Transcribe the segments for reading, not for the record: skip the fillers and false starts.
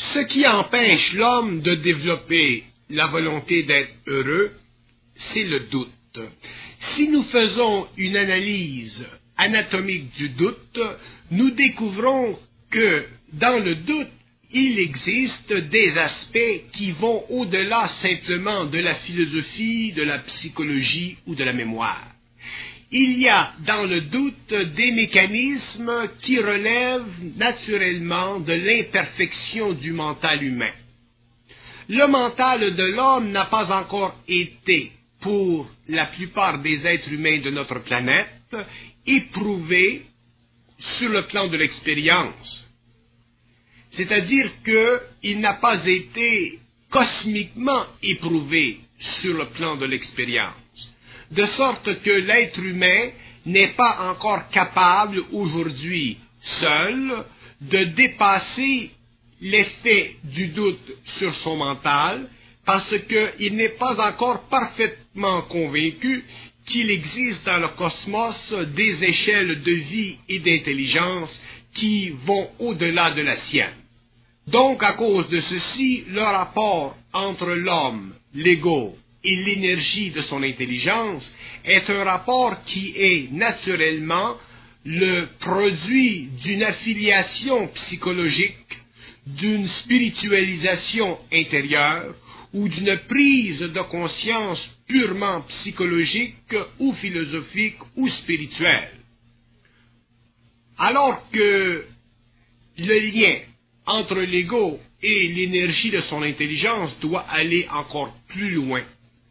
Ce qui empêche l'homme de développer la volonté d'être heureux, c'est le doute. Si nous faisons une analyse anatomique du doute, nous découvrons que dans le doute, il existe des aspects qui vont au-delà simplement de la philosophie, de la psychologie ou de la mémoire. Il y a dans le doute des mécanismes qui relèvent naturellement de l'imperfection du mental humain. Le mental de l'homme n'a pas encore été, pour la plupart des êtres humains de notre planète, éprouvé sur le plan de l'expérience. C'est-à-dire qu'il n'a pas été cosmiquement éprouvé sur le plan de l'expérience. De sorte que l'être humain n'est pas encore capable aujourd'hui, seul, de dépasser l'effet du doute sur son mental, parce qu'il n'est pas encore parfaitement convaincu qu'il existe dans le cosmos des échelles de vie et d'intelligence qui vont au-delà de la sienne. Donc, à cause de ceci, le rapport entre l'homme, l'ego, et l'énergie de son intelligence est un rapport qui est naturellement le produit d'une affiliation psychologique, d'une spiritualisation intérieure ou d'une prise de conscience purement psychologique ou philosophique ou spirituelle. Alors que le lien entre l'ego et l'énergie de son intelligence doit aller encore plus loin.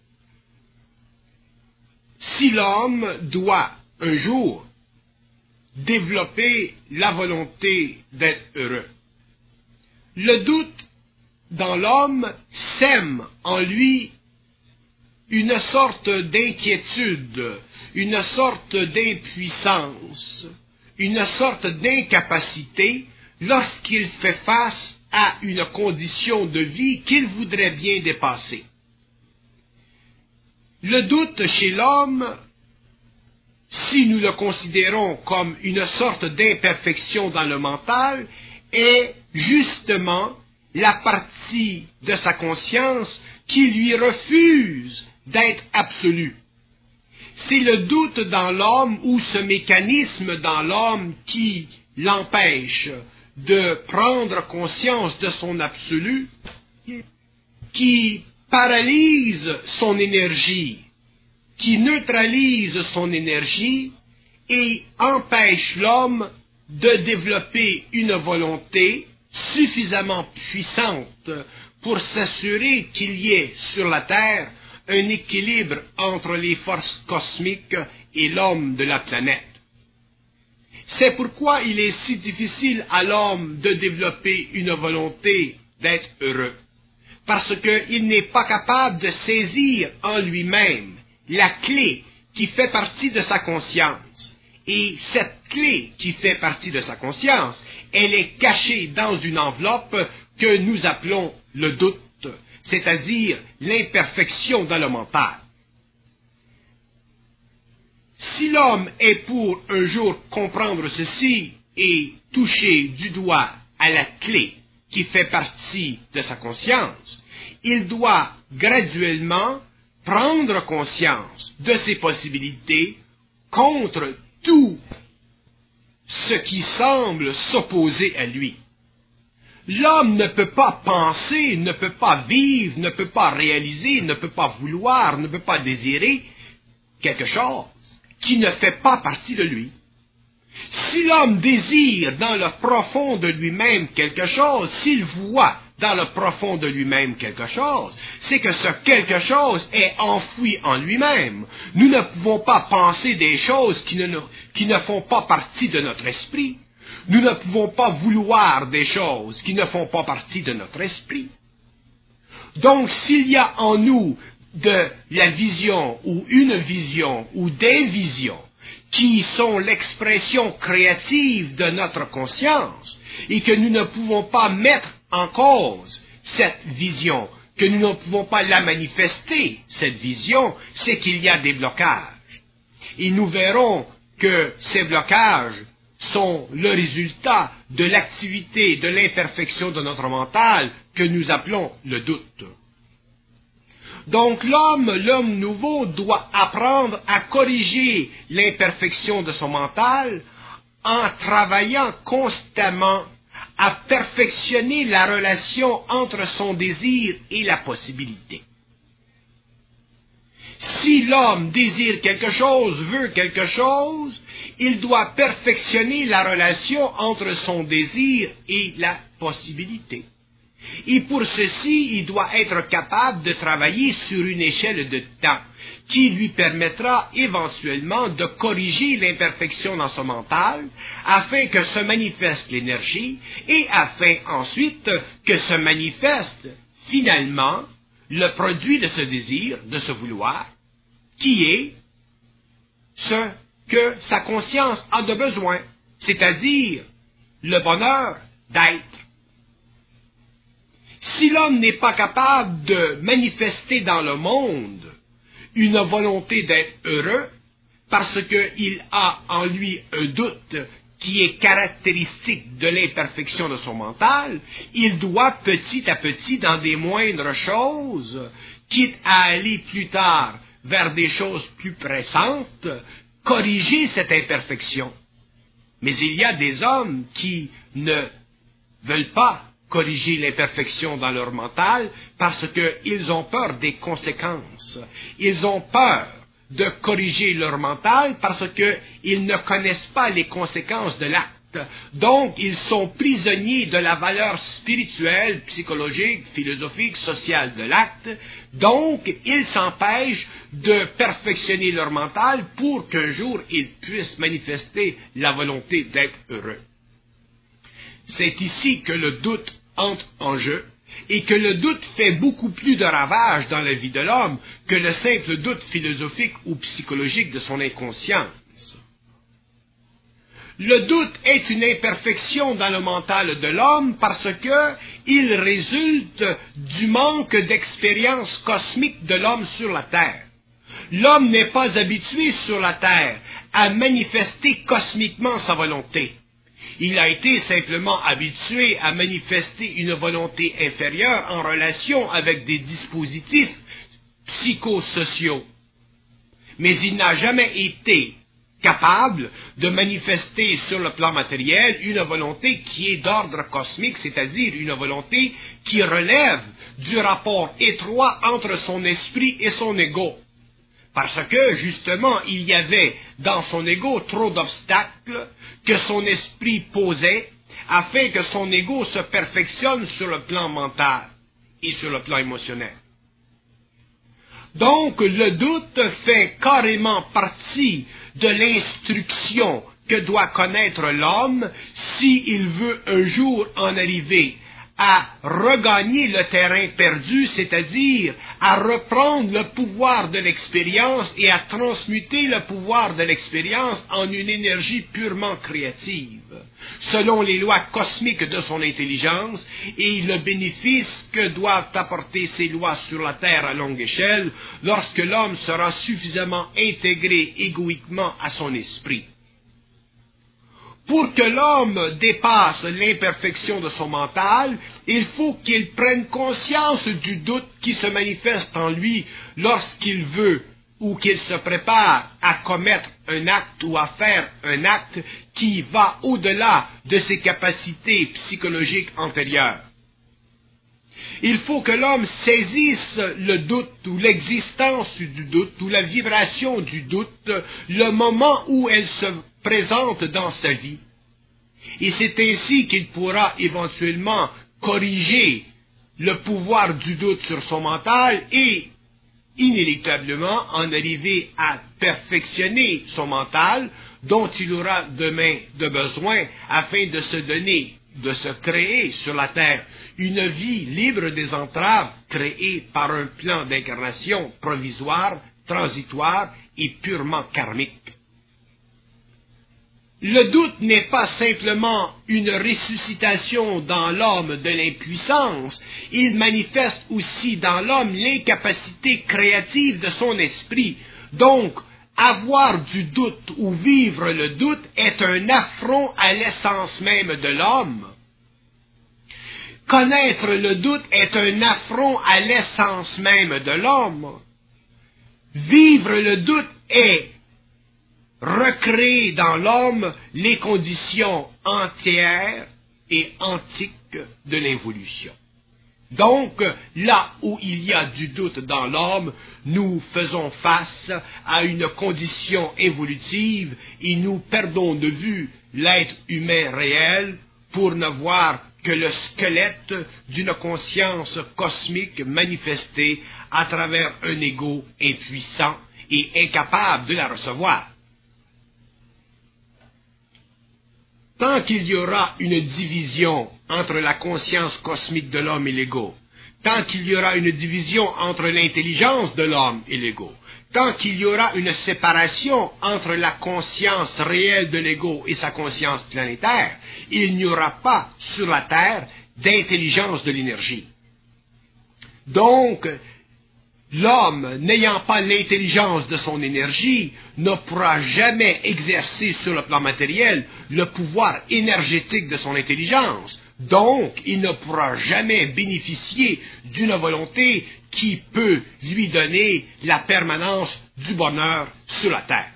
Si l'homme doit un jour développer la volonté d'être heureux, le doute dans l'homme sème en lui une sorte d'inquiétude, une sorte d'impuissance, une sorte d'incapacité lorsqu'il fait face à une condition de vie qu'il voudrait bien dépasser. Le doute chez l'homme, si nous le considérons comme une sorte d'imperfection dans le mental, est justement la partie de sa conscience qui lui refuse d'être absolue. C'est le doute dans l'homme ou ce mécanisme dans l'homme qui l'empêche de prendre conscience de son absolu, qui paralyse son énergie, qui neutralise son énergie et empêche l'homme de développer une volonté suffisamment puissante pour s'assurer qu'il y ait sur la Terre un équilibre entre les forces cosmiques et l'homme de la planète. C'est pourquoi il est si difficile à l'homme de développer une volonté d'être heureux. Parce qu'il n'est pas capable de saisir en lui-même la clé qui fait partie de sa conscience. Et cette clé qui fait partie de sa conscience, elle est cachée dans une enveloppe que nous appelons le doute, c'est-à-dire l'imperfection dans le mental. Si l'homme est pour un jour comprendre ceci et toucher du doigt à la clé qui fait partie de sa conscience, il doit graduellement prendre conscience de ses possibilités contre tout ce qui semble s'opposer à lui. L'homme ne peut pas penser, ne peut pas vivre, ne peut pas réaliser, ne peut pas vouloir, ne peut pas désirer quelque chose qui ne fait pas partie de lui. Si l'homme désire dans le profond de lui-même quelque chose, s'il voit dans le profond de lui-même quelque chose, c'est que ce quelque chose est enfoui en lui-même. Nous ne pouvons pas penser des choses qui ne font pas partie de notre esprit. Nous ne pouvons pas vouloir des choses qui ne font pas partie de notre esprit. Donc, s'il y a en nous de la vision ou une vision ou des visions qui sont l'expression créative de notre conscience et que nous ne pouvons pas mettre en cause cette vision, que nous ne pouvons pas la manifester, cette vision, c'est qu'il y a des blocages. Et nous verrons que ces blocages sont le résultat de l'activité de l'imperfection de notre mental que nous appelons le doute. Donc l'homme nouveau doit apprendre à corriger l'imperfection de son mental en travaillant constamment à perfectionner la relation entre son désir et la possibilité. Si l'homme désire quelque chose, veut quelque chose, il doit perfectionner la relation entre son désir et la possibilité. Et pour ceci, il doit être capable de travailler sur une échelle de temps qui lui permettra éventuellement de corriger l'imperfection dans son mental afin que se manifeste l'énergie et afin ensuite que se manifeste finalement le produit de ce désir, de ce vouloir, qui est ce que sa conscience a de besoin, c'est-à-dire le bonheur d'être. Si l'homme n'est pas capable de manifester dans le monde une volonté d'être heureux, parce qu'il a en lui un doute qui est caractéristique de l'imperfection de son mental, il doit petit à petit, dans des moindres choses, quitte à aller plus tard vers des choses plus pressantes, corriger cette imperfection. Mais il y a des hommes qui ne veulent pas corriger l'imperfection dans leur mental parce qu'ils ont peur des conséquences. Ils ont peur de corriger leur mental parce qu'ils ne connaissent pas les conséquences de l'acte. Donc, ils sont prisonniers de la valeur spirituelle, psychologique, philosophique, sociale de l'acte. Donc, ils s'empêchent de perfectionner leur mental pour qu'un jour, ils puissent manifester la volonté d'être heureux. C'est ici que le doute entre en jeu et que le doute fait beaucoup plus de ravages dans la vie de l'homme que le simple doute philosophique ou psychologique de son inconscience. Le doute est une imperfection dans le mental de l'homme parce qu'il résulte du manque d'expérience cosmique de l'homme sur la Terre. L'homme n'est pas habitué sur la Terre à manifester cosmiquement sa volonté. Il a été simplement habitué à manifester une volonté inférieure en relation avec des dispositifs psychosociaux. Mais il n'a jamais été capable de manifester sur le plan matériel une volonté qui est d'ordre cosmique, c'est-à-dire une volonté qui relève du rapport étroit entre son esprit et son ego. Parce que, justement, il y avait dans son ego trop d'obstacles que son esprit posait afin que son ego se perfectionne sur le plan mental et sur le plan émotionnel. Donc, le doute fait carrément partie de l'instruction que doit connaître l'homme s'il veut un jour en arriver à regagner le terrain perdu, c'est-à-dire à reprendre le pouvoir de l'expérience et à transmuter le pouvoir de l'expérience en une énergie purement créative, selon les lois cosmiques de son intelligence et le bénéfice que doivent apporter ces lois sur la Terre à longue échelle lorsque l'homme sera suffisamment intégré égoïquement à son esprit. Pour que l'homme dépasse l'imperfection de son mental, il faut qu'il prenne conscience du doute qui se manifeste en lui lorsqu'il veut ou qu'il se prépare à commettre un acte ou à faire un acte qui va au-delà de ses capacités psychologiques antérieures. Il faut que l'homme saisisse le doute ou l'existence du doute ou la vibration du doute, le moment où elle se présente dans sa vie. Et c'est ainsi qu'il pourra éventuellement corriger le pouvoir du doute sur son mental et inéluctablement en arriver à perfectionner son mental dont il aura demain de besoin afin de se donner, de se créer sur la terre une vie libre des entraves créée par un plan d'incarnation provisoire, transitoire et purement karmique. Le doute n'est pas simplement une ressuscitation dans l'homme de l'impuissance, il manifeste aussi dans l'homme l'incapacité créative de son esprit. Donc, avoir du doute ou vivre le doute est un affront à l'essence même de l'homme. Connaître le doute est un affront à l'essence même de l'homme. Vivre le doute est recréer dans l'homme les conditions entières et antiques de l'évolution. Donc, là où il y a du doute dans l'homme, nous faisons face à une condition évolutive et nous perdons de vue l'être humain réel pour ne voir que le squelette d'une conscience cosmique manifestée à travers un ego impuissant et incapable de la recevoir. Tant qu'il y aura une division entre la conscience cosmique de l'homme et l'ego, tant qu'il y aura une division entre l'intelligence de l'homme et l'ego, tant qu'il y aura une séparation entre la conscience réelle de l'ego et sa conscience planétaire, il n'y aura pas sur la Terre d'intelligence de l'énergie. Donc, l'homme, n'ayant pas l'intelligence de son énergie, ne pourra jamais exercer sur le plan matériel le pouvoir énergétique de son intelligence. Donc, il ne pourra jamais bénéficier d'une volonté qui peut lui donner la permanence du bonheur sur la terre.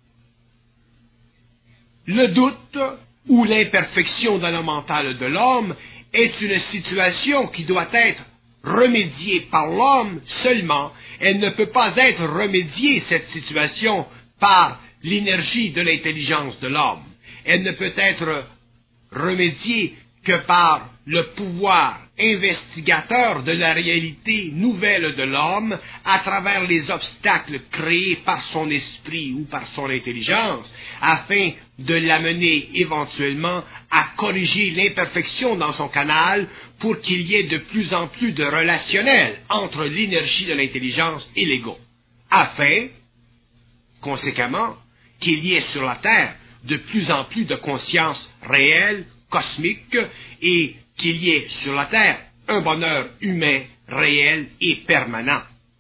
Le doute ou l'imperfection dans le mental de l'homme est une situation qui doit être remédiée par l'homme seulement. Elle ne peut pas être remédiée, cette situation, par l'énergie de l'intelligence de l'homme. Elle ne peut être remédiée que par le pouvoir investigateur de la réalité nouvelle de l'homme à travers les obstacles créés par son esprit ou par son intelligence, afin de l'amener éventuellement à corriger l'imperfection dans son canal pour qu'il y ait de plus en plus de relationnel entre l'énergie de l'intelligence et l'ego, afin, conséquemment, qu'il y ait sur la Terre de plus en plus de conscience réelle, cosmique, et qu'il y ait sur la Terre un bonheur humain, réel et permanent.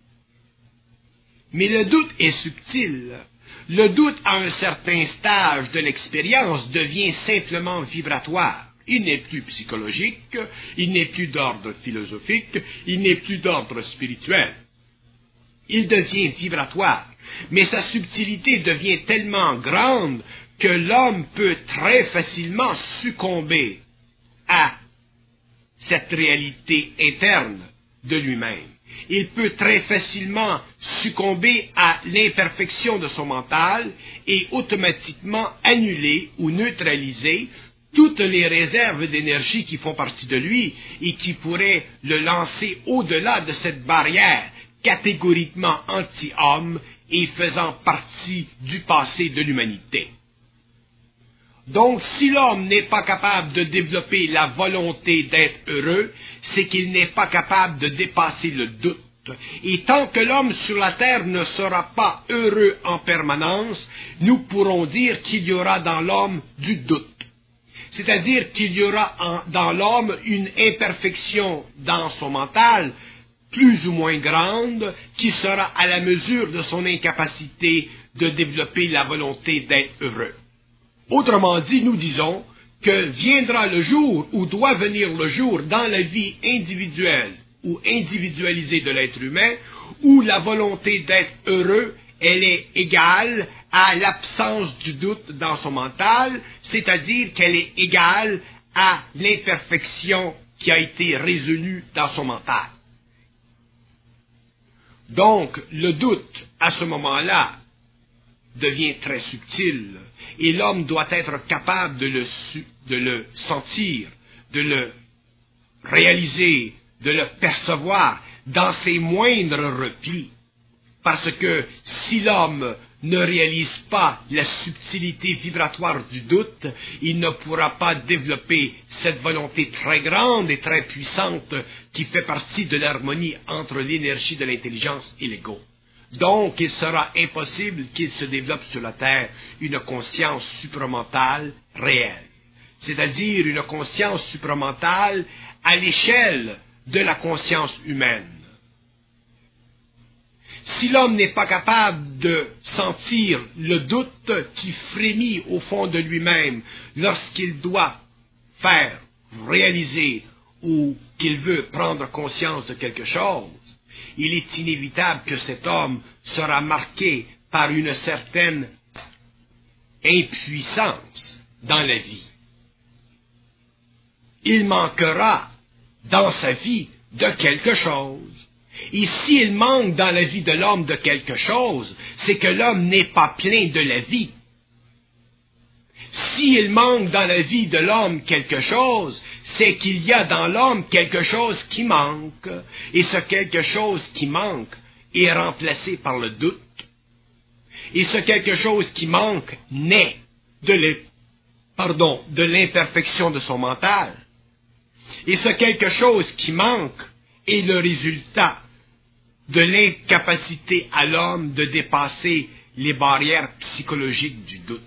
Mais le doute est subtil. Le doute à un certain stage de l'expérience devient simplement vibratoire. Il n'est plus psychologique, il n'est plus d'ordre philosophique, il n'est plus d'ordre spirituel. Il devient vibratoire, mais sa subtilité devient tellement grande que l'homme peut très facilement succomber à cette réalité interne de lui-même. Il peut très facilement succomber à l'imperfection de son mental et automatiquement annuler ou neutraliser toutes les réserves d'énergie qui font partie de lui et qui pourraient le lancer au-delà de cette barrière catégoriquement anti-homme et faisant partie du passé de l'humanité. Donc, si l'homme n'est pas capable de développer la volonté d'être heureux, c'est qu'il n'est pas capable de dépasser le doute. Et tant que l'homme sur la terre ne sera pas heureux en permanence, nous pourrons dire qu'il y aura dans l'homme du doute. C'est-à-dire qu'il y aura dans l'homme une imperfection dans son mental, plus ou moins grande, qui sera à la mesure de son incapacité de développer la volonté d'être heureux. Autrement dit, nous disons que viendra le jour, ou doit venir le jour dans la vie individuelle ou individualisée de l'être humain, où la volonté d'être heureux, elle est égale à l'absence du doute dans son mental, c'est-à-dire qu'elle est égale à l'imperfection qui a été résolue dans son mental. Donc, le doute, à ce moment-là, devient très subtil, et l'homme doit être capable de le sentir, de le réaliser, de le percevoir dans ses moindres replis. Parce que si l'homme ne réalise pas la subtilité vibratoire du doute, il ne pourra pas développer cette volonté très grande et très puissante qui fait partie de l'harmonie entre l'énergie de l'intelligence et l'ego. Donc, il sera impossible qu'il se développe sur la Terre une conscience supramentale réelle, c'est-à-dire une conscience supramentale à l'échelle de la conscience humaine. si l'homme n'est pas capable de sentir le doute qui frémit au fond de lui-même lorsqu'il doit faire, réaliser ou qu'il veut prendre conscience de quelque chose, il est inévitable que cet homme sera marqué par une certaine impuissance dans la vie. Il manquera dans sa vie de quelque chose. Et s'il manque dans la vie de l'homme de quelque chose, c'est que l'homme n'est pas plein de la vie. S'il manque dans la vie de l'homme quelque chose, c'est qu'il y a dans l'homme quelque chose qui manque. Et ce quelque chose qui manque est remplacé par le doute. Et ce quelque chose qui manque naît de l'imperfection de son mental. Et ce quelque chose qui manque est le résultat de l'incapacité à l'homme de dépasser les barrières psychologiques du doute.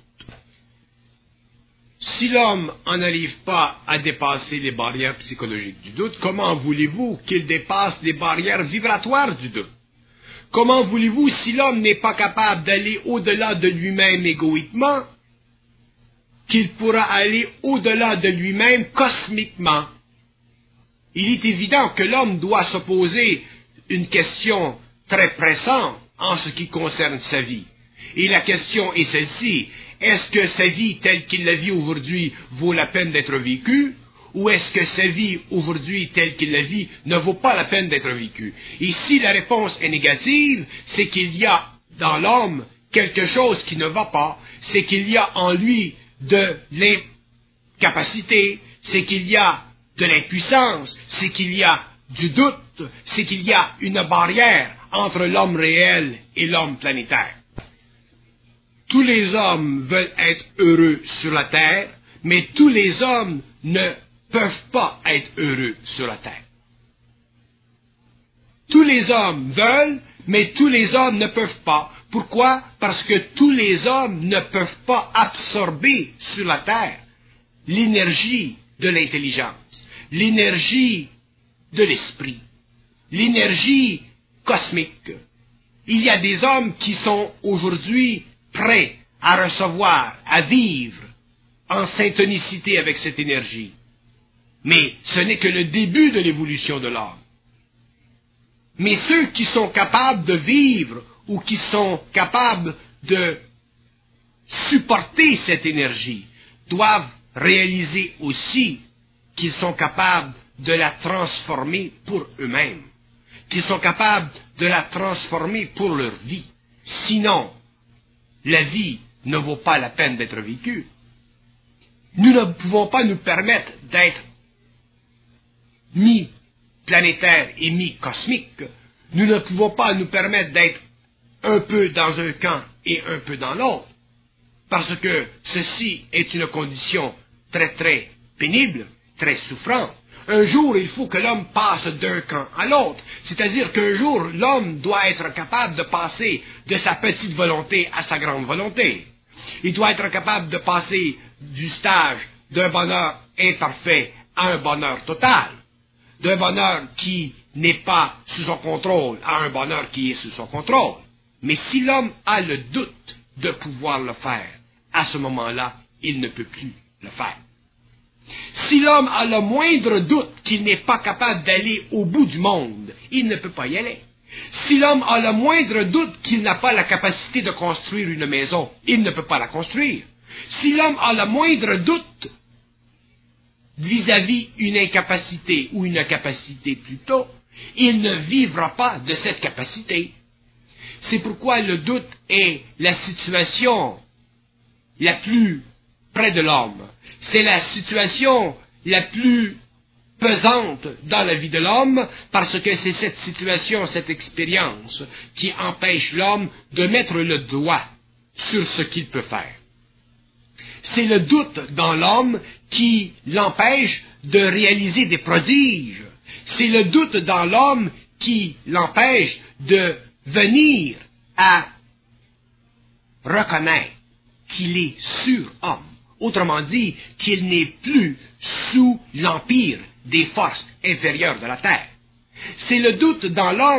Si l'homme n'en arrive pas à dépasser les barrières psychologiques du doute, comment voulez-vous qu'il dépasse les barrières vibratoires du doute? Comment voulez-vous, si l'homme n'est pas capable d'aller au-delà de lui-même égoïquement, qu'il pourra aller au-delà de lui-même cosmiquement? Il est évident que l'homme doit se poser une question très pressante en ce qui concerne sa vie. Et la question est celle-ci: est-ce que sa vie telle qu'il la vit aujourd'hui vaut la peine d'être vécue? Ou est-ce que sa vie aujourd'hui telle qu'il la vit ne vaut pas la peine d'être vécue? Et si la réponse est négative, c'est qu'il y a dans l'homme quelque chose qui ne va pas, c'est qu'il y a en lui de l'incapacité, c'est qu'il y a de l'impuissance, c'est qu'il y a du doute, c'est qu'il y a une barrière entre l'homme réel et l'homme planétaire. Tous les hommes veulent être heureux sur la terre, mais tous les hommes ne peuvent pas être heureux sur la terre. Tous les hommes veulent, mais tous les hommes ne peuvent pas. Pourquoi? Parce que tous les hommes ne peuvent pas absorber sur la terre l'énergie de l'intelligence, l'énergie de l'esprit, l'énergie cosmique. Il y a des hommes qui sont aujourd'hui prêts à recevoir, à vivre en syntonicité avec cette énergie. Mais ce n'est que le début de l'évolution de l'homme. Mais ceux qui sont capables de vivre ou qui sont capables de supporter cette énergie doivent réaliser aussi qu'ils sont capables de la transformer pour eux-mêmes, qu'ils sont capables de la transformer pour leur vie. Sinon, la vie ne vaut pas la peine d'être vécue. Nous ne pouvons pas nous permettre d'être mi-planétaire et mi-cosmique. Nous ne pouvons pas nous permettre d'être un peu dans un camp et un peu dans l'autre, parce que ceci est une condition très très pénible, très souffrante. Un jour, il faut que l'homme passe d'un camp à l'autre. C'est-à-dire qu'un jour, l'homme doit être capable de passer de sa petite volonté à sa grande volonté. Il doit être capable de passer du stage d'un bonheur imparfait à un bonheur total. D'un bonheur qui n'est pas sous son contrôle à un bonheur qui est sous son contrôle. Mais si l'homme a le doute de pouvoir le faire, à ce moment-là, il ne peut plus le faire. Si l'homme a le moindre doute qu'il n'est pas capable d'aller au bout du monde, il ne peut pas y aller. Si l'homme a le moindre doute qu'il n'a pas la capacité de construire une maison, il ne peut pas la construire. Si l'homme a le moindre doute vis-à-vis une incapacité ou une capacité plutôt, il ne vivra pas de cette capacité. C'est pourquoi le doute est la situation la plus près de l'homme. C'est la situation la plus pesante dans la vie de l'homme, parce que c'est cette situation, cette expérience, qui empêche l'homme de mettre le doigt sur ce qu'il peut faire. C'est le doute dans l'homme qui l'empêche de réaliser des prodiges. C'est le doute dans l'homme qui l'empêche de venir à reconnaître qu'il est surhomme. Autrement dit, qu'il n'est plus sous l'empire des forces inférieures de la terre. C'est le doute dans l'homme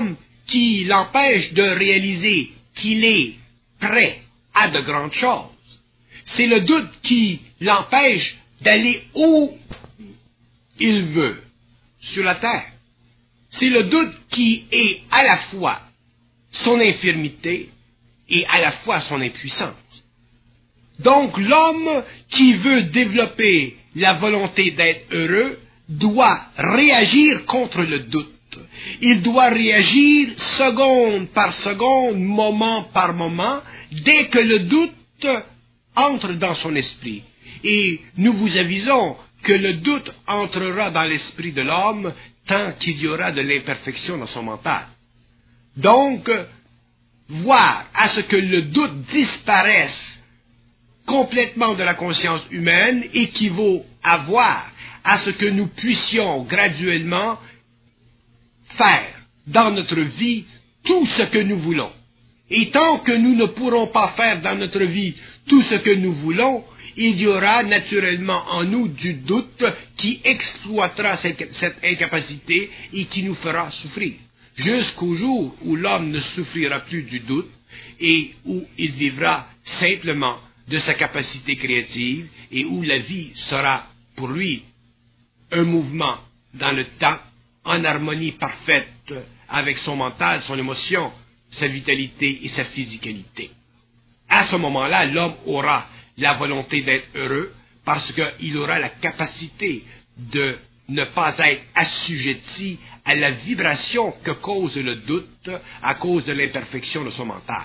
qui l'empêche de réaliser qu'il est prêt à de grandes choses. C'est le doute qui l'empêche d'aller où il veut sur la terre. C'est le doute qui est à la fois son infirmité et à la fois son impuissance. Donc l'homme qui veut développer la volonté d'être heureux doit réagir contre le doute. Il doit réagir seconde par seconde, moment par moment, dès que le doute entre dans son esprit. Et nous vous avisons que le doute entrera dans l'esprit de l'homme tant qu'il y aura de l'imperfection dans son mental. Donc, voir à ce que le doute disparaisse complètement de la conscience humaine équivaut à voir à ce que nous puissions graduellement faire dans notre vie tout ce que nous voulons. Et tant que nous ne pourrons pas faire dans notre vie tout ce que nous voulons, il y aura naturellement en nous du doute qui exploitera cette incapacité et qui nous fera souffrir. Jusqu'au jour où l'homme ne souffrira plus du doute et où il vivra simplement de sa capacité créative et où la vie sera pour lui un mouvement dans le temps en harmonie parfaite avec son mental, son émotion, sa vitalité et sa physicalité. À ce moment-là, l'homme aura la volonté d'être heureux parce qu'il aura la capacité de ne pas être assujetti à la vibration que cause le doute à cause de l'imperfection de son mental.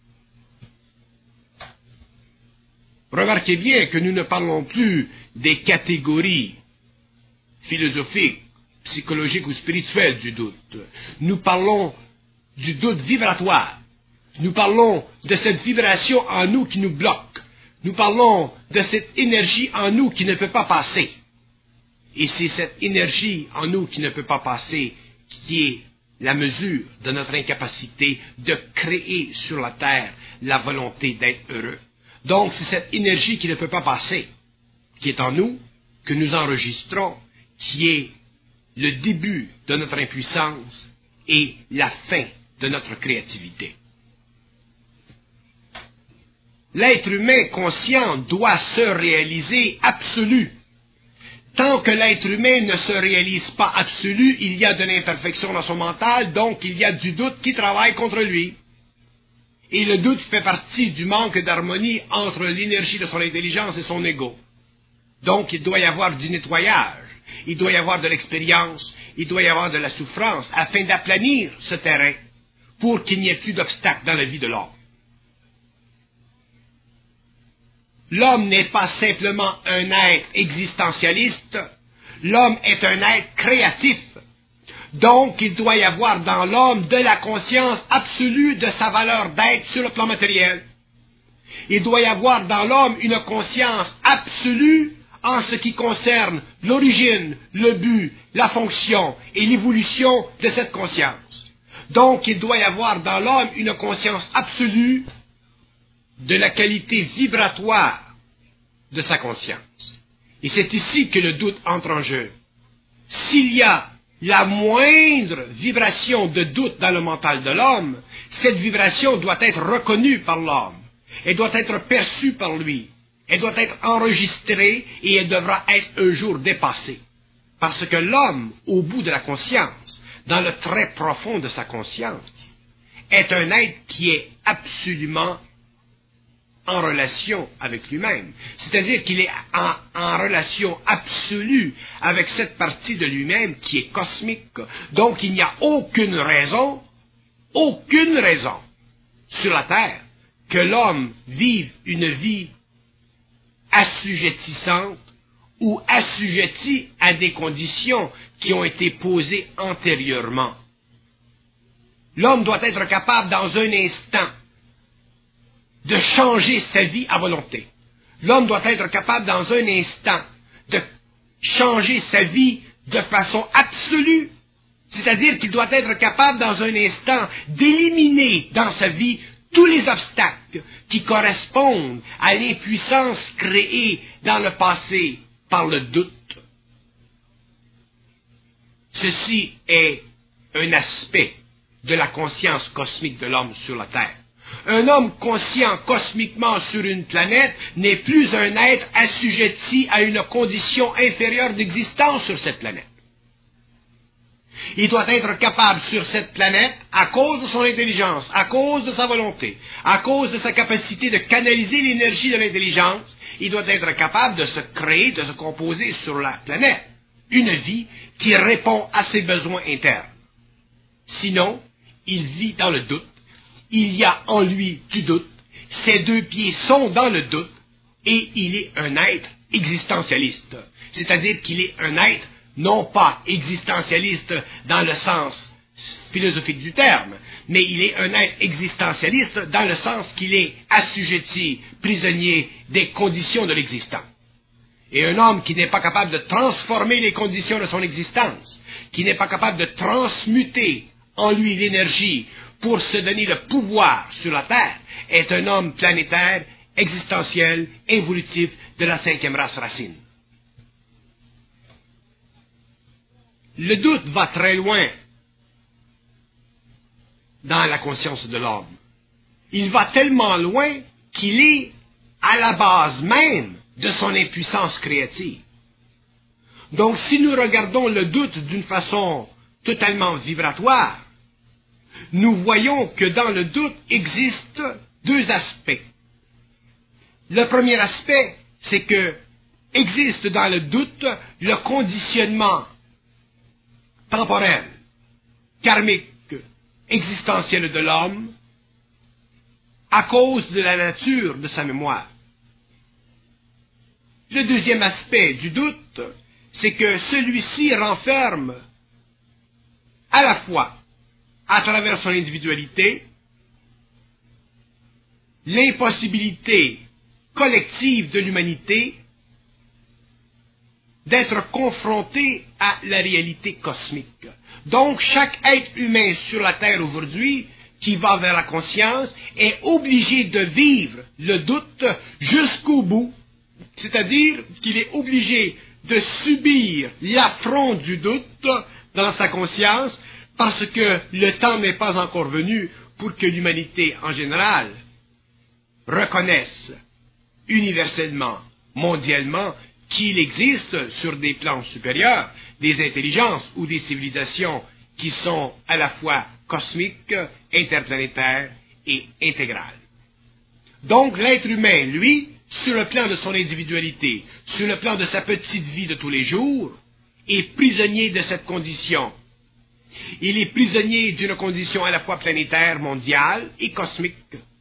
Remarquez bien que nous ne parlons plus des catégories philosophiques, psychologiques ou spirituelles du doute. Nous parlons du doute vibratoire. Nous parlons de cette vibration en nous qui nous bloque. Nous parlons de cette énergie en nous qui ne peut pas passer. Et c'est cette énergie en nous qui ne peut pas passer qui est la mesure de notre incapacité de créer sur la terre la volonté d'être heureux. Donc c'est cette énergie qui ne peut pas passer, qui est en nous, que nous enregistrons, qui est le début de notre impuissance et la fin de notre créativité. L'être humain conscient doit se réaliser absolu. Tant que l'être humain ne se réalise pas absolu, il y a de l'imperfection dans son mental, donc il y a du doute qui travaille contre lui. Et le doute fait partie du manque d'harmonie entre l'énergie de son intelligence et son ego. Donc il doit y avoir du nettoyage, il doit y avoir de l'expérience, il doit y avoir de la souffrance afin d'aplanir ce terrain pour qu'il n'y ait plus d'obstacles dans la vie de l'homme. L'homme n'est pas simplement un être existentialiste, l'homme est un être créatif. Donc, il doit y avoir dans l'homme de la conscience absolue de sa valeur d'être sur le plan matériel. Il doit y avoir dans l'homme une conscience absolue en ce qui concerne l'origine, le but, la fonction et l'évolution de cette conscience. Donc, il doit y avoir dans l'homme une conscience absolue de la qualité vibratoire de sa conscience. Et c'est ici que le doute entre en jeu. S'il y a la moindre vibration de doute dans le mental de l'homme, cette vibration doit être reconnue par l'homme. Elle doit être perçue par lui. Elle doit être enregistrée et elle devra être un jour dépassée. Parce que l'homme, au bout de la conscience, dans le très profond de sa conscience, est un être qui est absolument en relation avec lui-même. C'est-à-dire qu'il est en relation absolue avec cette partie de lui-même qui est cosmique. Donc il n'y a aucune raison sur la terre que l'homme vive une vie assujettissante ou assujettie à des conditions qui ont été posées antérieurement. L'homme doit être capable dans un instant de changer sa vie à volonté. L'homme doit être capable dans un instant de changer sa vie de façon absolue. C'est-à-dire qu'il doit être capable dans un instant d'éliminer dans sa vie tous les obstacles qui correspondent à l'impuissance créée dans le passé par le doute. Ceci est un aspect de la conscience cosmique de l'homme sur la Terre. Un homme conscient cosmiquement sur une planète n'est plus un être assujetti à une condition inférieure d'existence sur cette planète. Il doit être capable sur cette planète, à cause de son intelligence, à cause de sa volonté, à cause de sa capacité de canaliser l'énergie de l'intelligence, il doit être capable de se créer, de se composer sur la planète une vie qui répond à ses besoins internes. Sinon, il vit dans le doute, il y a en lui du doute, ses deux pieds sont dans le doute, et il est un être existentialiste. C'est-à-dire qu'il est un être non pas existentialiste dans le sens philosophique du terme, mais il est un être existentialiste dans le sens qu'il est assujetti, prisonnier des conditions de l'existence. Et un homme qui n'est pas capable de transformer les conditions de son existence, qui n'est pas capable de transmuter en lui l'énergie pour se donner le pouvoir sur la Terre, est un homme planétaire, existentiel, évolutif de la 5e race racine. Le doute va très loin dans la conscience de l'homme. Il va tellement loin qu'il est à la base même de son impuissance créative. Donc, si nous regardons le doute d'une façon totalement vibratoire, nous voyons que dans le doute existent deux aspects. Le premier aspect, c'est que existe dans le doute le conditionnement temporel, karmique, existentiel de l'homme, à cause de la nature de sa mémoire. Le deuxième aspect du doute, c'est que celui-ci renferme à la fois, à travers son individualité, l'impossibilité collective de l'humanité d'être confronté à la réalité cosmique. Donc, chaque être humain sur la Terre aujourd'hui qui va vers la conscience est obligé de vivre le doute jusqu'au bout, c'est-à-dire qu'il est obligé de subir l'affront du doute dans sa conscience parce que le temps n'est pas encore venu pour que l'humanité en général reconnaisse universellement, mondialement, qu'il existe sur des plans supérieurs des intelligences ou des civilisations qui sont à la fois cosmiques, interplanétaires et intégrales. Donc l'être humain, lui, sur le plan de son individualité, sur le plan de sa petite vie de tous les jours, est prisonnier de cette condition. Il est prisonnier d'une condition à la fois planétaire, mondiale et cosmique.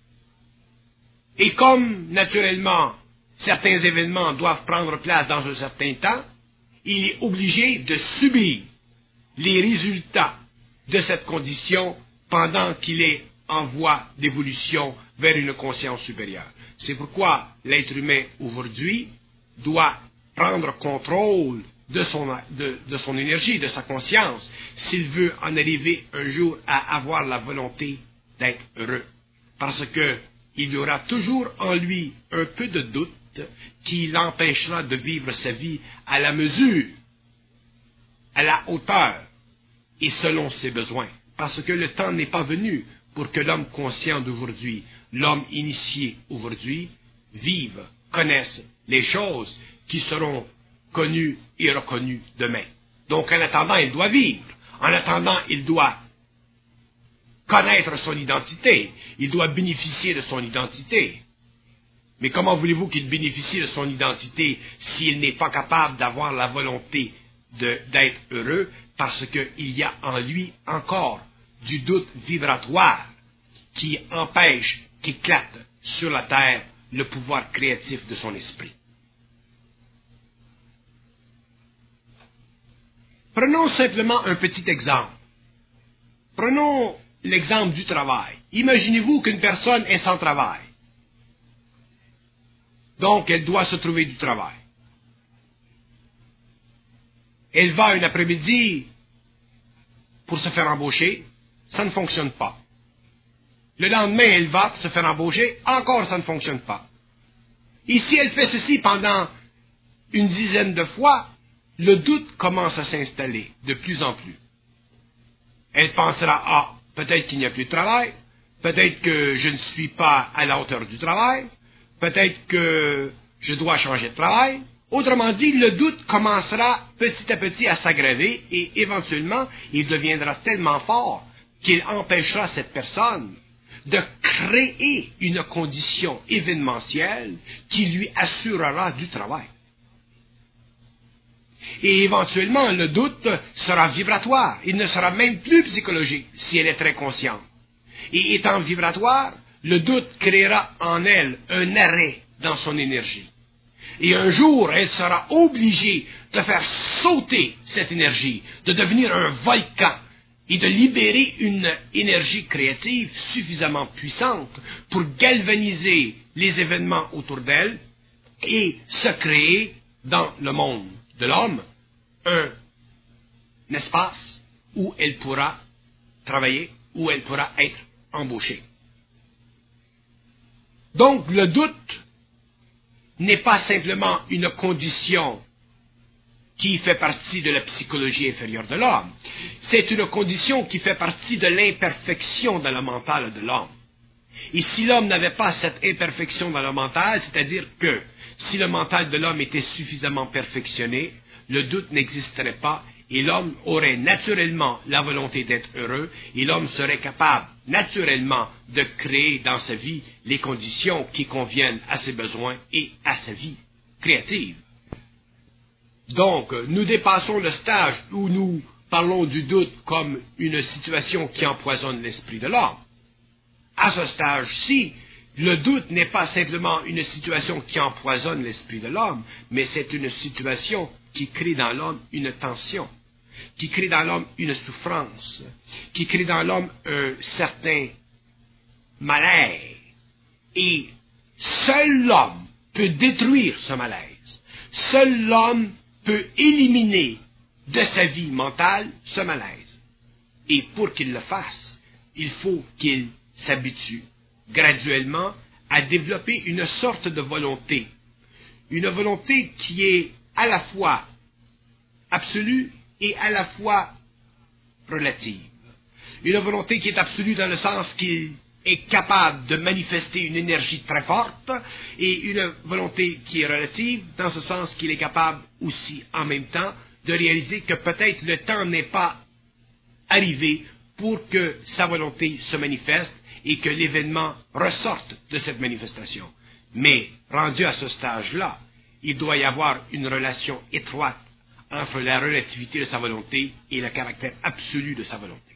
Et comme, naturellement, certains événements doivent prendre place dans un certain temps, il est obligé de subir les résultats de cette condition pendant qu'il est en voie d'évolution vers une conscience supérieure. C'est pourquoi l'être humain aujourd'hui doit prendre contrôle de son énergie, de sa conscience, s'il veut en arriver un jour à avoir la volonté d'être heureux. Parce que il y aura toujours en lui un peu de doute qui l'empêchera de vivre sa vie à la mesure, à la hauteur et selon ses besoins. Parce que le temps n'est pas venu pour que l'homme conscient d'aujourd'hui, l'homme initié aujourd'hui, vive, connaisse les choses qui seront connues et reconnues demain. Donc en attendant, il doit vivre. En attendant, il doit connaître son identité. Il doit bénéficier de son identité. Mais comment voulez-vous qu'il bénéficie de son identité s'il n'est pas capable d'avoir la volonté d'être heureux parce qu'il y a en lui encore du doute vibratoire qui empêche qu'éclate sur la terre le pouvoir créatif de son esprit. Prenons simplement un petit exemple. Prenons l'exemple du travail. Imaginez-vous qu'une personne est sans travail. Donc, elle doit se trouver du travail. Elle va un après-midi pour se faire embaucher, ça ne fonctionne pas. Le lendemain, elle va pour se faire embaucher, encore ça ne fonctionne pas. Et si elle fait ceci pendant une dizaine de fois, le doute commence à s'installer de plus en plus. Elle pensera, Peut-être qu'il n'y a plus de travail. Peut-être que je ne suis pas à la hauteur du travail. Peut-être que je dois changer de travail. Autrement dit, le doute commencera petit à petit à s'aggraver et éventuellement, il deviendra tellement fort qu'il empêchera cette personne de créer une condition événementielle qui lui assurera du travail. Et éventuellement, le doute sera vibratoire. Il ne sera même plus psychologique si elle est très consciente. Et étant vibratoire, le doute créera en elle un arrêt dans son énergie. Et un jour, elle sera obligée de faire sauter cette énergie, de devenir un volcan et de libérer une énergie créative suffisamment puissante pour galvaniser les événements autour d'elle et se créer dans le monde de l'homme un espace où elle pourra travailler, où elle pourra être embauchée. Donc, le doute n'est pas simplement une condition qui fait partie de la psychologie inférieure de l'homme. C'est une condition qui fait partie de l'imperfection dans le mental de l'homme. Et si l'homme n'avait pas cette imperfection dans le mental, c'est-à-dire que si le mental de l'homme était suffisamment perfectionné, le doute n'existerait pas et l'homme aurait naturellement la volonté d'être heureux et l'homme serait capable naturellement de créer dans sa vie les conditions qui conviennent à ses besoins et à sa vie créative. Donc, nous dépassons le stage où nous parlons du doute comme une situation qui empoisonne l'esprit de l'homme. À ce stage-ci, le doute n'est pas simplement une situation qui empoisonne l'esprit de l'homme, mais c'est une situation qui crée dans l'homme une tension, qui crée dans l'homme une souffrance, qui crée dans l'homme un certain malaise. Et seul l'homme peut détruire ce malaise. Seul l'homme peut éliminer de sa vie mentale ce malaise. Et pour qu'il le fasse, il faut qu'il s'habitue graduellement à développer une sorte de volonté. Une volonté qui est à la fois absolue et à la fois relative. Une volonté qui est absolue dans le sens qu'il est capable de manifester une énergie très forte et une volonté qui est relative dans ce sens qu'il est capable aussi en même temps de réaliser que peut-être le temps n'est pas arrivé pour que sa volonté se manifeste et que l'événement ressorte de cette manifestation. Mais rendu à ce stage-là, il doit y avoir une relation étroite entre la relativité de sa volonté et le caractère absolu de sa volonté.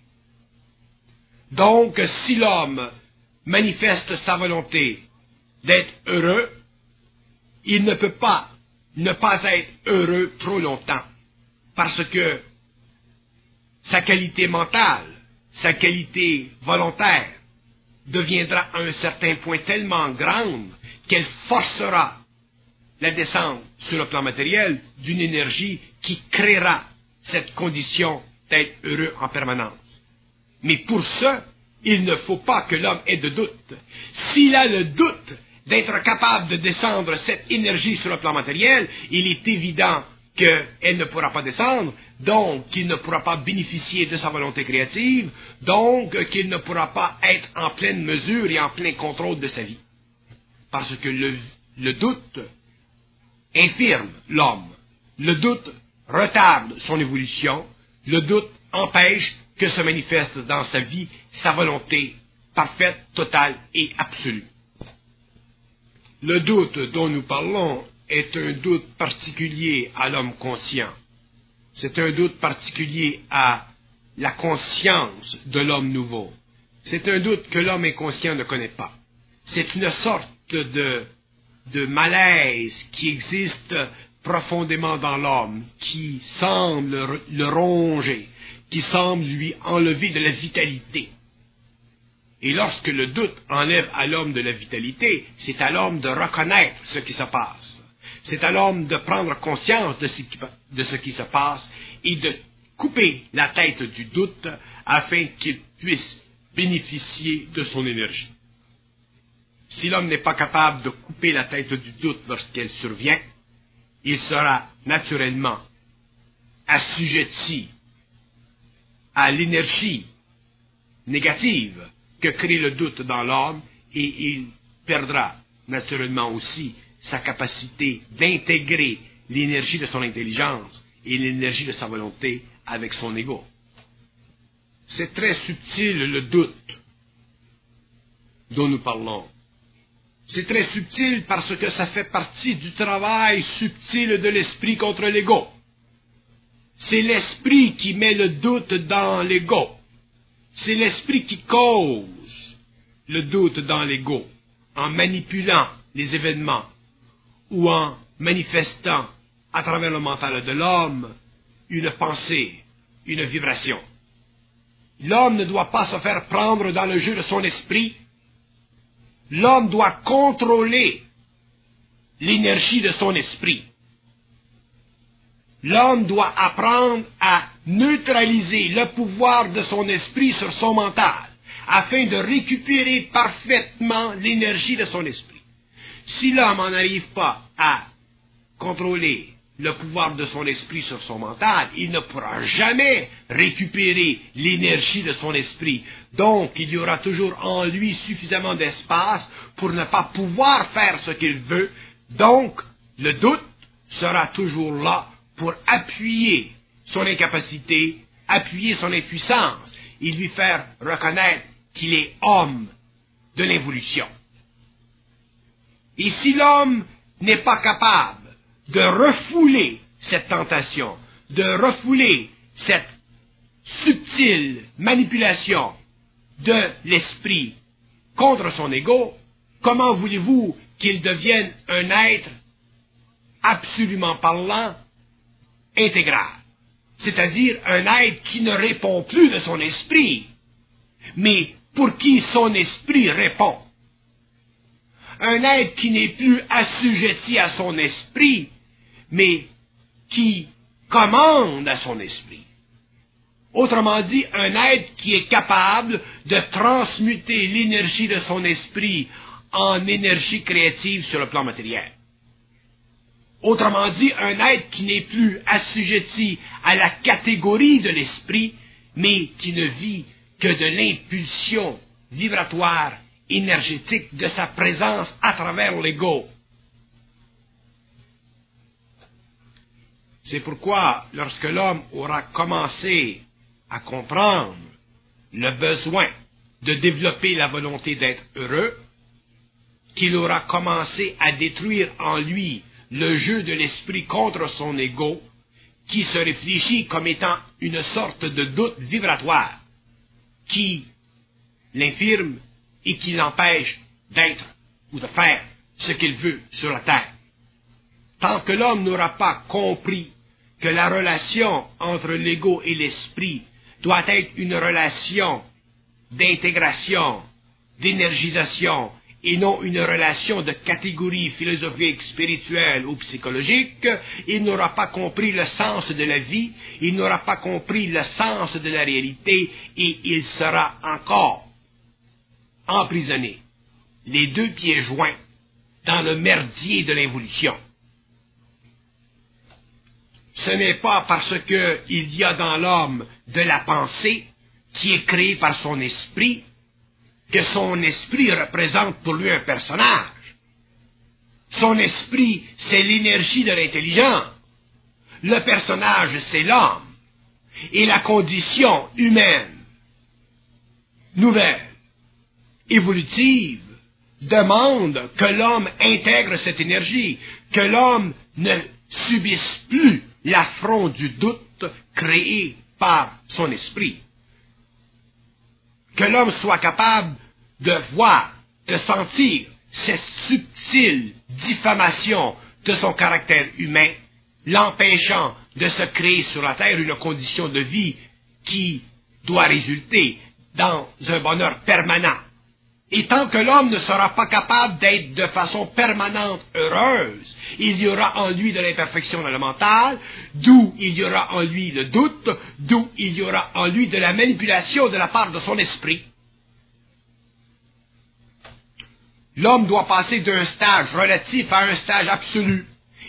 Donc, si l'homme manifeste sa volonté d'être heureux, il ne peut pas ne pas être heureux trop longtemps, parce que sa qualité mentale, sa qualité volontaire, deviendra à un certain point tellement grande qu'elle forcera la descente sur le plan matériel d'une énergie qui créera cette condition d'être heureux en permanence. Mais pour ça, il ne faut pas que l'homme ait de doute. S'il a le doute d'être capable de descendre cette énergie sur le plan matériel, il est évident qu'elle ne pourra pas descendre, donc qu'il ne pourra pas bénéficier de sa volonté créative, donc qu'il ne pourra pas être en pleine mesure et en plein contrôle de sa vie. Parce que le doute infirme l'homme. Le doute retarde son évolution. Le doute empêche que se manifeste dans sa vie sa volonté parfaite, totale et absolue. Le doute dont nous parlons est un doute particulier à l'homme conscient. C'est un doute particulier à la conscience de l'homme nouveau. C'est un doute que l'homme inconscient ne connaît pas. C'est une sorte de malaise qui existe profondément dans l'homme, qui semble le ronger, qui semble lui enlever de la vitalité. Et lorsque le doute enlève à l'homme de la vitalité, c'est à l'homme de reconnaître ce qui se passe. C'est à l'homme de prendre conscience de ce qui se passe et de couper la tête du doute afin qu'il puisse bénéficier de son énergie. Si l'homme n'est pas capable de couper la tête du doute lorsqu'elle survient, il sera naturellement assujetti à l'énergie négative que crée le doute dans l'homme, et il perdra naturellement aussi sa capacité d'intégrer l'énergie de son intelligence et l'énergie de sa volonté avec son ego. C'est très subtil le doute dont nous parlons. C'est très subtil parce que ça fait partie du travail subtil de l'esprit contre l'ego. C'est l'esprit qui met le doute dans l'ego. C'est l'esprit qui cause le doute dans l'ego, en manipulant les événements ou en manifestant à travers le mental de l'homme une pensée, une vibration. L'homme ne doit pas se faire prendre dans le jeu de son esprit. L'homme doit contrôler l'énergie de son esprit. L'homme doit apprendre à neutraliser le pouvoir de son esprit sur son mental, afin de récupérer parfaitement l'énergie de son esprit. Si l'homme n'en arrive pas à contrôler le pouvoir de son esprit sur son mental, il ne pourra jamais récupérer l'énergie de son esprit. Donc, il y aura toujours en lui suffisamment d'espace pour ne pas pouvoir faire ce qu'il veut. Donc, le doute sera toujours là pour appuyer son incapacité, appuyer son impuissance et lui faire reconnaître qu'il est homme de l'évolution. Et si l'homme n'est pas capable de refouler cette tentation, de refouler cette subtile manipulation de l'esprit contre son ego, comment voulez-vous qu'il devienne un être absolument parlant intégral? C'est-à-dire un être qui ne répond plus de son esprit, mais pour qui son esprit répond. Un être qui n'est plus assujetti à son esprit, mais qui commande à son esprit. Autrement dit, un être qui est capable de transmuter l'énergie de son esprit en énergie créative sur le plan matériel. Autrement dit, un être qui n'est plus assujetti à la catégorie de l'esprit, mais qui ne vit que de l'impulsion vibratoire énergétique de sa présence à travers l'ego. C'est pourquoi, lorsque l'homme aura commencé à comprendre le besoin de développer la volonté d'être heureux, qu'il aura commencé à détruire en lui le jeu de l'esprit contre son ego, qui se réfléchit comme étant une sorte de doute vibratoire, qui l'infirme et qui l'empêche d'être ou de faire ce qu'il veut sur la terre. Tant que l'homme n'aura pas compris que la relation entre l'ego et l'esprit doit être une relation d'intégration, d'énergisation, et non une relation de catégorie philosophique, spirituelle ou psychologique, il n'aura pas compris le sens de la vie, il n'aura pas compris le sens de la réalité, et il sera encore emprisonné, les deux pieds joints, dans le merdier de l'évolution. Ce n'est pas parce qu'il y a dans l'homme de la pensée qui est créée par son esprit que son esprit représente pour lui un personnage. Son esprit, c'est l'énergie de l'intelligence. Le personnage, c'est l'homme. Et la condition humaine, nouvelle, évolutive, demande que l'homme intègre cette énergie, que l'homme ne subisse plus l'affront du doute créé par son esprit. Que l'homme soit capable de voir, de sentir cette subtile diffamation de son caractère humain, l'empêchant de se créer sur la terre une condition de vie qui doit résulter dans un bonheur permanent. Et tant que l'homme ne sera pas capable d'être de façon permanente heureuse, il y aura en lui de l'imperfection dans le mental, d'où il y aura en lui le doute, d'où il y aura en lui de la manipulation de la part de son esprit. L'homme doit passer d'un stage relatif à un stage absolu.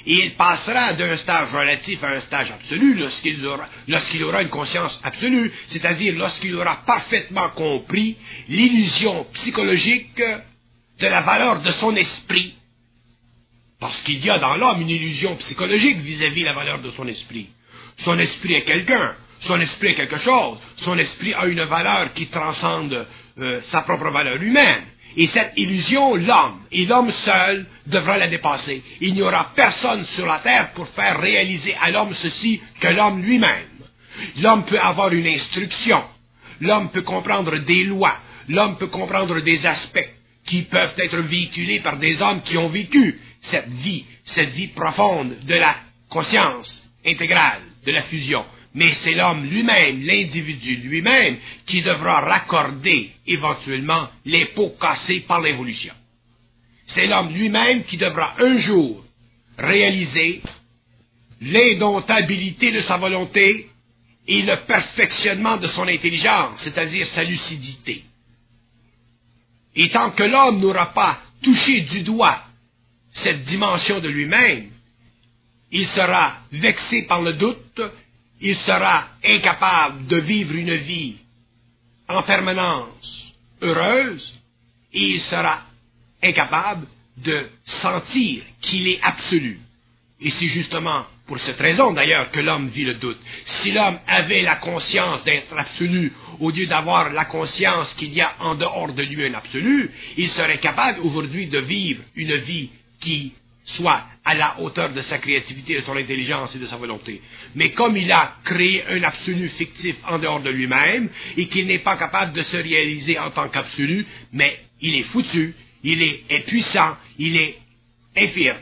Et il passera d'un stage relatif à un stage absolu lorsqu'il aura une conscience absolue, c'est-à-dire lorsqu'il aura parfaitement compris l'illusion psychologique de la valeur de son esprit. Parce qu'il y a dans l'homme une illusion psychologique vis-à-vis de la valeur de son esprit. Son esprit est quelqu'un, son esprit est quelque chose, son esprit a une valeur qui transcende sa propre valeur humaine. Et cette illusion, l'homme, et l'homme seul, devra la dépasser. Il n'y aura personne sur la terre pour faire réaliser à l'homme ceci que l'homme lui-même. L'homme peut avoir une instruction, l'homme peut comprendre des lois, l'homme peut comprendre des aspects qui peuvent être véhiculés par des hommes qui ont vécu cette vie profonde de la conscience intégrale, de la fusion. Mais c'est l'homme lui-même, l'individu lui-même, qui devra raccorder éventuellement les pots cassés par l'évolution. C'est l'homme lui-même qui devra un jour réaliser l'indomptabilité de sa volonté et le perfectionnement de son intelligence, c'est-à-dire sa lucidité. Et tant que l'homme n'aura pas touché du doigt cette dimension de lui-même, il sera vexé par le doute, il sera incapable de vivre une vie en permanence heureuse, et il sera incapable de sentir qu'il est absolu. Et c'est justement pour cette raison d'ailleurs que l'homme vit le doute. Si l'homme avait la conscience d'être absolu, au lieu d'avoir la conscience qu'il y a en dehors de lui un absolu, il serait capable aujourd'hui de vivre une vie qui soit à la hauteur de sa créativité, de son intelligence et de sa volonté. Mais comme il a créé un absolu fictif en dehors de lui-même, et qu'il n'est pas capable de se réaliser en tant qu'absolu, mais il est foutu, il est impuissant, il est infirme.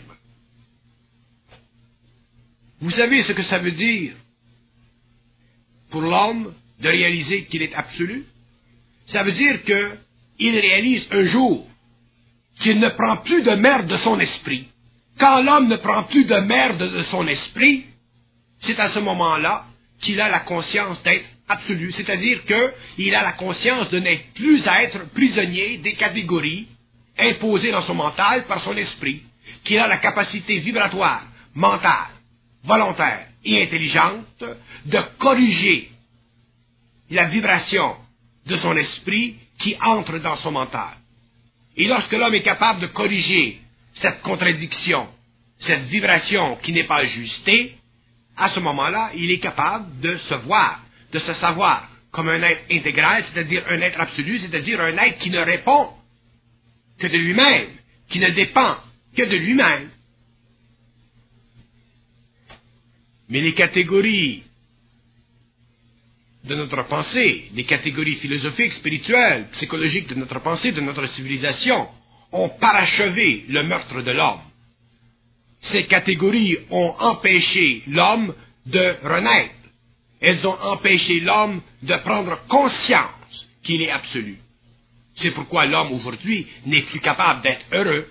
Vous savez ce que ça veut dire pour l'homme de réaliser qu'il est absolu? Ça veut dire qu'il réalise un jour qu'il ne prend plus de merde de son esprit. Quand l'homme ne prend plus de merde de son esprit, c'est à ce moment-là qu'il a la conscience d'être absolu. C'est-à-dire qu'il a la conscience de n'être plus à être prisonnier des catégories imposées dans son mental par son esprit. Qu'il a la capacité vibratoire, mentale, volontaire et intelligente de corriger la vibration de son esprit qui entre dans son mental. Et lorsque l'homme est capable de corriger cette contradiction, cette vibration qui n'est pas ajustée, à ce moment-là, il est capable de se voir, de se savoir comme un être intégral, c'est-à-dire un être absolu, c'est-à-dire un être qui ne répond que de lui-même, qui ne dépend que de lui-même. Mais les catégories de notre pensée, les catégories philosophiques, spirituelles, psychologiques de notre pensée, de notre civilisation, ont parachevé le meurtre de l'homme. Ces catégories ont empêché l'homme de renaître. Elles ont empêché l'homme de prendre conscience qu'il est absolu. C'est pourquoi l'homme aujourd'hui n'est plus capable d'être heureux.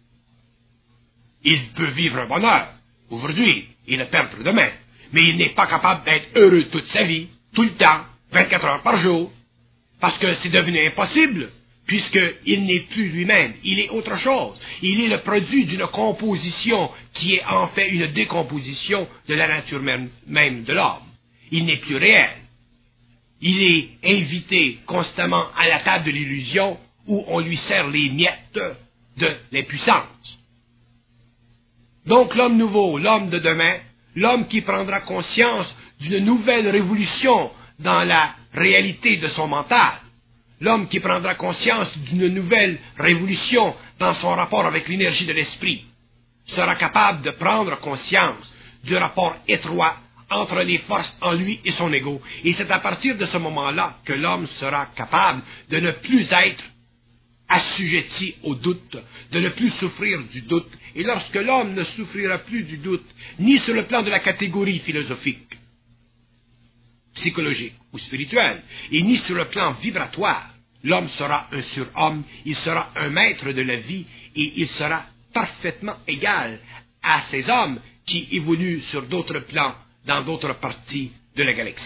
Il peut vivre un bonheur aujourd'hui et le perdre demain, mais il n'est pas capable d'être heureux toute sa vie, tout le temps, 24 heures par jour, parce que c'est devenu impossible, puisqu'il n'est plus lui-même, il est autre chose. Il est le produit d'une composition qui est en fait une décomposition de la nature même de l'homme. Il n'est plus réel. Il est invité constamment à la table de l'illusion où on lui sert les miettes de l'impuissance. Donc l'homme nouveau, l'homme de demain, l'homme qui prendra conscience d'une nouvelle révolution dans la réalité de son mental, l'homme qui prendra conscience d'une nouvelle révolution dans son rapport avec l'énergie de l'esprit, sera capable de prendre conscience du rapport étroit entre les forces en lui et son ego. Et c'est à partir de ce moment-là que l'homme sera capable de ne plus être assujetti au doute, de ne plus souffrir du doute. Et lorsque l'homme ne souffrira plus du doute, ni sur le plan de la catégorie philosophique, psychologique ou spirituelle, et ni sur le plan vibratoire, l'homme sera un surhomme, il sera un maître de la vie, et il sera parfaitement égal à ces hommes qui évoluent sur d'autres plans, dans d'autres parties de la galaxie.